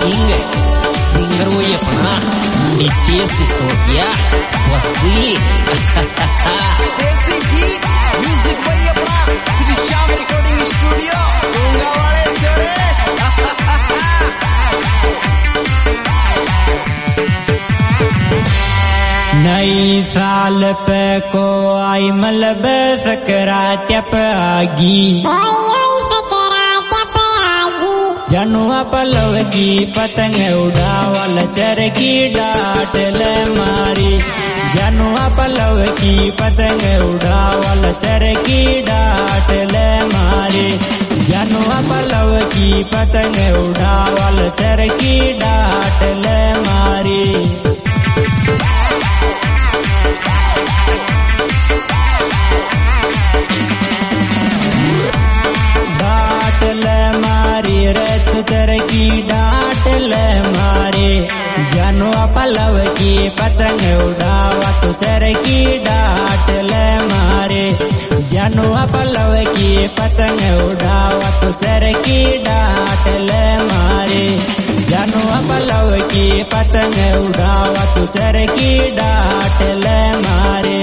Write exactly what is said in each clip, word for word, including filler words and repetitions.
Inge singer woye pana Nitya Sofia Wasi Desi Beat Music woye pana Sri Shyam Recording Studio Tunga wale chore नई साल पे को आई मलब सकरात पे आगी जनुआ पलव की पतंग उड़ावल चरखी डाट ले मारी जनुआ पलव की पतंग उड़ावल चरखी डाट ले मारी जनुआ पलव की पतंग उड़ावल चरखी डाट ले मारी चरखी डाट ले मारे जनुआ पलव की पतंग उड़ावा तो चरखी डाट ले मारे जनुआ पलव की पतंग उड़ावा तो चरखी डाट ले मारे जनुआ पलव की पतंग उड़ावा तो चरखी डाट ले मारे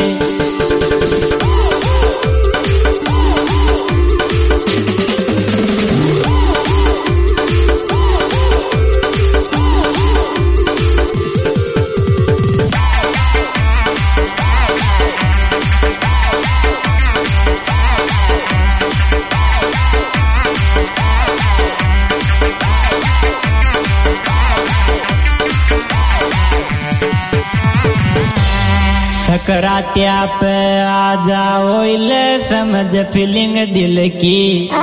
सकरात्या पे आ जाओ ले समझ फीलिंग दिल की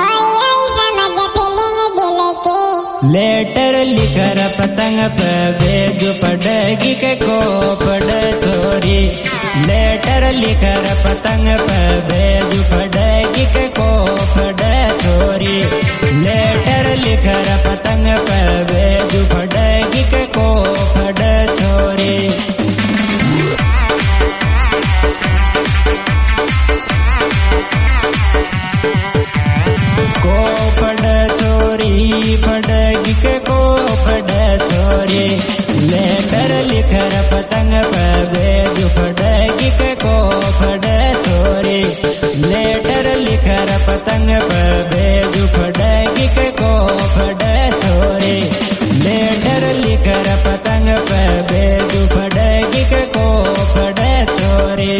लेटर लिखर पतंग पे भेज पड़ेगी के को पड़े छोरी लेटर लिखर पतंग पे भेज पड़ेगी के को पड़े छोरी लेटर लिखर पतंग पे भेज पड़ेगी के को पड़े छोरी पड़ेगी के को पड़े छोरी लेटर लिखर पतंग पे भेज पड़ेगी के को पड़े छोरी लेटर लिखर पतंग पे भेज पड़ेगी के को पड़े छोरी लेटर लिखर पतंग पे भेज पड़ेगी के को पड़े छोरी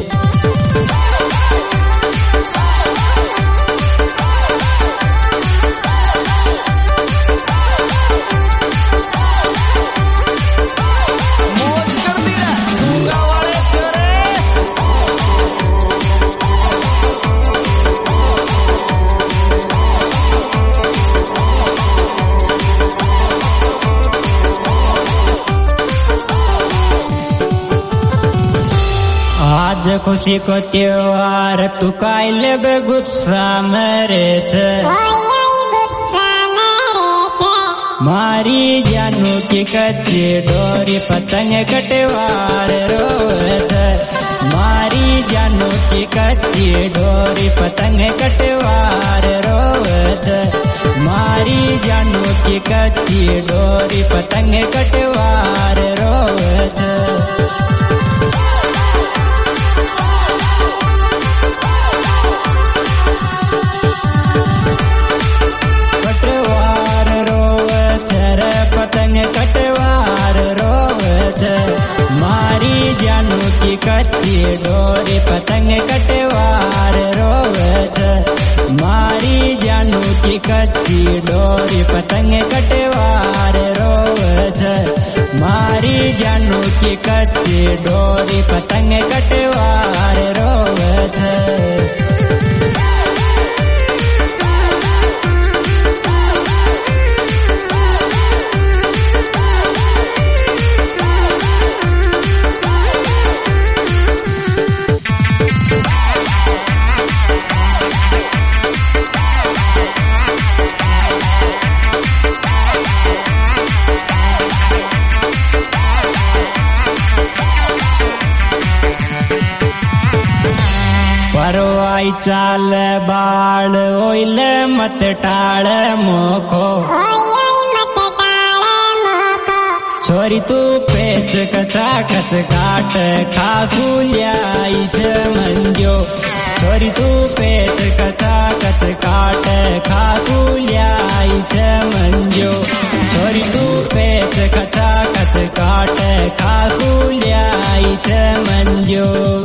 आज खुशी को त्योहार तू कायल बे गुस्सा मेरे छे मारी जानू की कच्ची डोरी पतंग कटवार रोज मारी जानू की कच्ची डोरी पतंग कटवार रोज मारी जानू की कच्ची डोरी पतंग कटवार रोज कच्ची डोरी पतंग कटवार रोवत मारी जानू की कच्ची डोरी पतंग कटवार रोवत मारी जानू की कच्ची डोरी पतंग कटवार रोवत परवाई चाल बाळ ओइले मत टाळ मोखो छोरी तू पेच कचा कच काट खासू ल्याई छ मंजो छोरी तू पेच कचा कच काट खासू ल्याई छ मंजो छोरी तू पेच कचा कच काट खासू ल्याई छ मंजो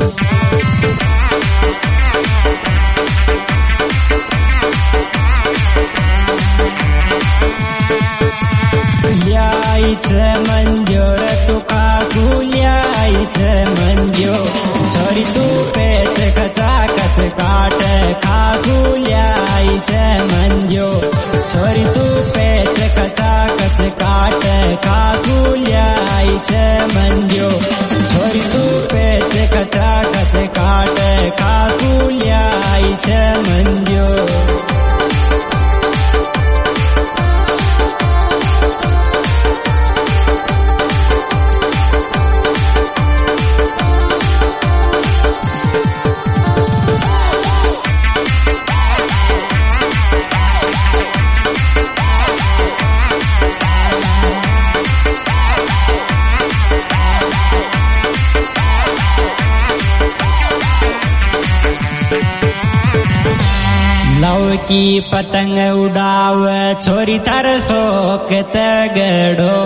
ल्याई छ मंजो रे तू खासू ल्याई छ मंजो छोरी तू पेच कचा कच काट खासू ल्याई छ मंजो छोरी तू पेच कचा कच काट खासू ल्याई छ मंजो छोरी तू पेच कचा कच काट खासू ल्याई छ मंजो लव की पतंग उड़ाव छोरी थार शोक तगड़ो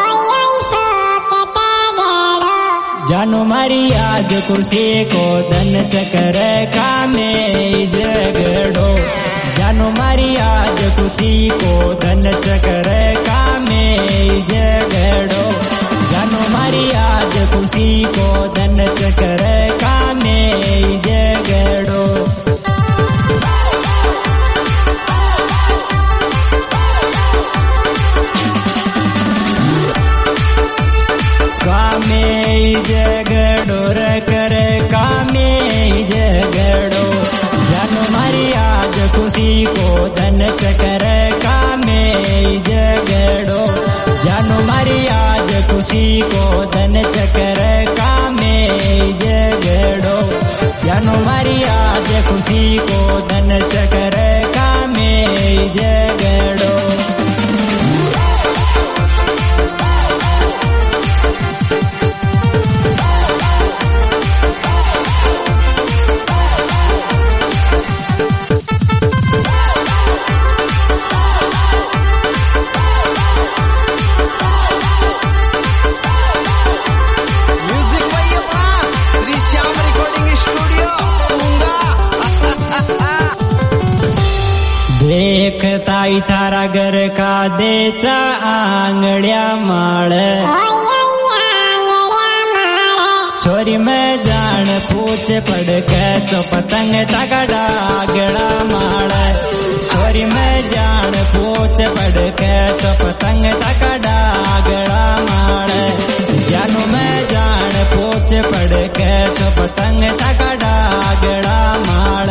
जानो मारी आज कुर्सी को धन चकर कामे जगड़ो जानो मारी आज कुर्सी को धन चकर कामे जगड़ो जानो मारी आज कुर्सी को धन चकर कामे जगड़ो कामे जगड़ो रे करे कामे जगड़ो जानो मारी आज खुशी को धन चकर कामे जगड़ो जानो मारी आज खुशी को धन चकर कामे जगड़ो जानो मारी आज खुशी को धन चकर कामे जगड़ो म्यूजिक भाई अपना श्री श्याम रिकॉर्डिंग स्टूडियो दूंगा। देखता ही थारा घर का देचा आंगड़िया माड़ छोरी में जान पूछ पड़ के तो पतंग तगड़ा गड़ा माड़ छोरी में जान पूछ पड़ के तो पतंग तगड़ा गड़ा माड़ जानू में जान पूछ पड़ के तो पतंग तगड़ा गड़ा माड़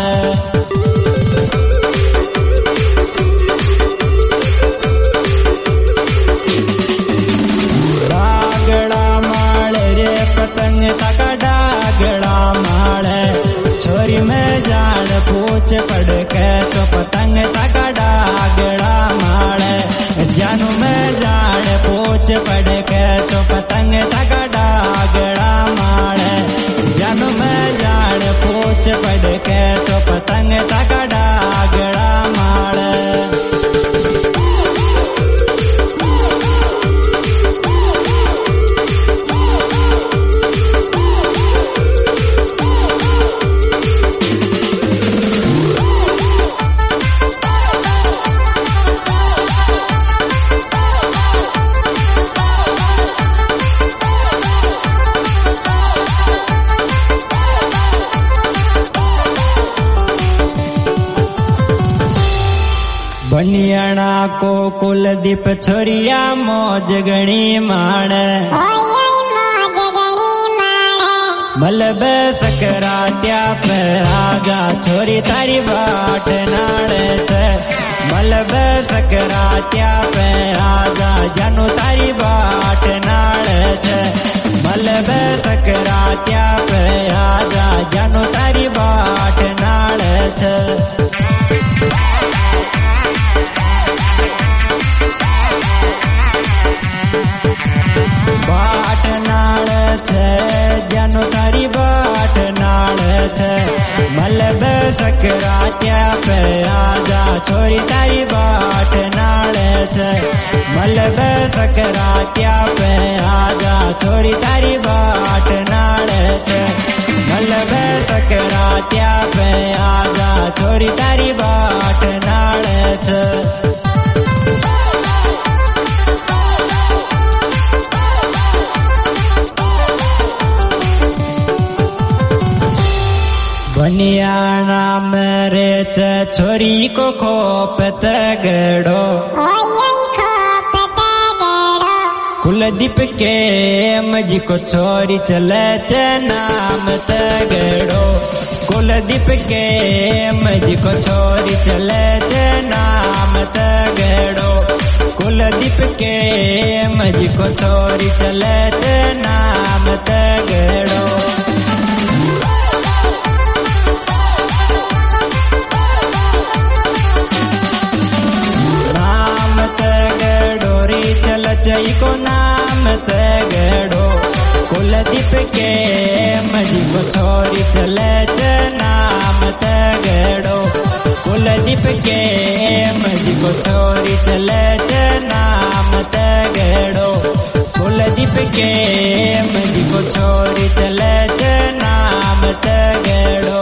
डागड़ा माड़ रे पतंग तगड़ा गड़ा माड़ छोरी में जान पूछ पड़ के तो पतंग तगड़ा गड़ा माड़ जानू में जान पूछ पड़ के तो पतंग तगड़ा गड़ा माड़ जानू में जान पूछ पड़ के तो पतंग तगड़ा गड़ा माड़ बनियाना को कुलदीप छोरिया मौज गणी माण मलब सकरात्या पे आजा छोरी तारी बाट नाड़ से मलब सकरात्या पे आजा जानू तारी बाट नाड़ से मलब सकरात्या पे आजा जानू तारी बाट नाड़ से सकरात्या पे आजा छोरी तारी बाट नाले छे मलब सकरात्या पे आजा छोरी तारी बाट नाले छे मलब सकरात्या पे आजा छोरी तारी बाट नाले छे बनियाना मेरे च छोरी को खोप तगड़ो कुलदीप के मजी को छोरी चले च नाम तगड़ो कुलदीप के मजी को छोरी चले च नाम तगड़ो कुलदीप के मजी को छोरी चले च नाम तगड़ो चई को नाम तगड़ो कुलदीप के मजी को छोरी चले च नाम तगड़ो कुलदीप के मजी को छोरी चले च नाम तगड़ो कुलदीप के मजी को छोरी चले च नाम तगड़ो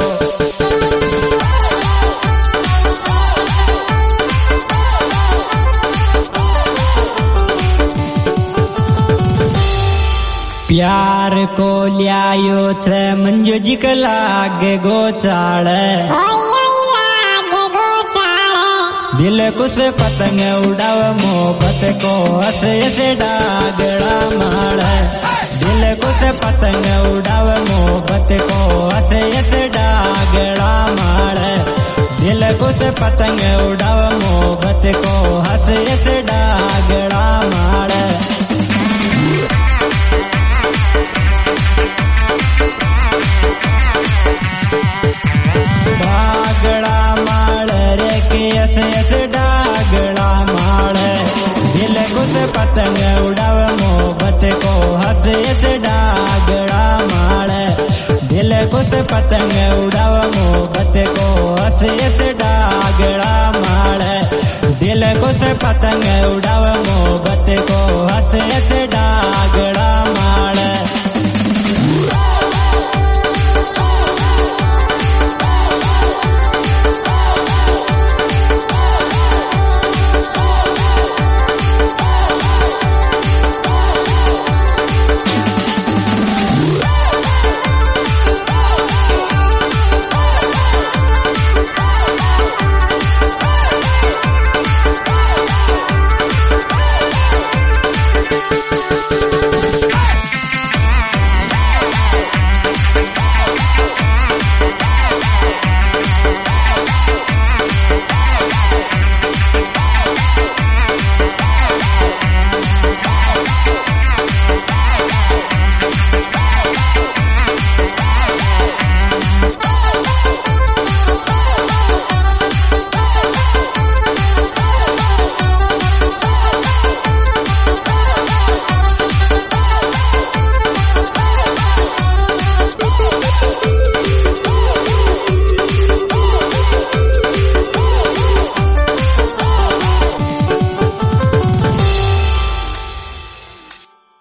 प्यार को लियायो छे मंजू जी के लागे गोचाड़े दिल कुछ पतंग उड़ाव मोहब्बत को हंसे से डागड़ा मारे दिल कुछ पतंग उड़ाव मोहब्बत को हंसे से डागड़ा मारे दिल कुछ पतंग उड़ाव मोहब्बत को हंसे से डागड़ा मारे ऐसे डागड़ा मारे दिल कुछ पतंग उड़ाव मोहब्बत को हंसे से डागड़ा मारे दिल कुछ पतंग उड़ाव मोहब्बत को हंसे से डागड़ा मारे दिल कुछ पतंग उड़ाव मोहब्बत को हंसे से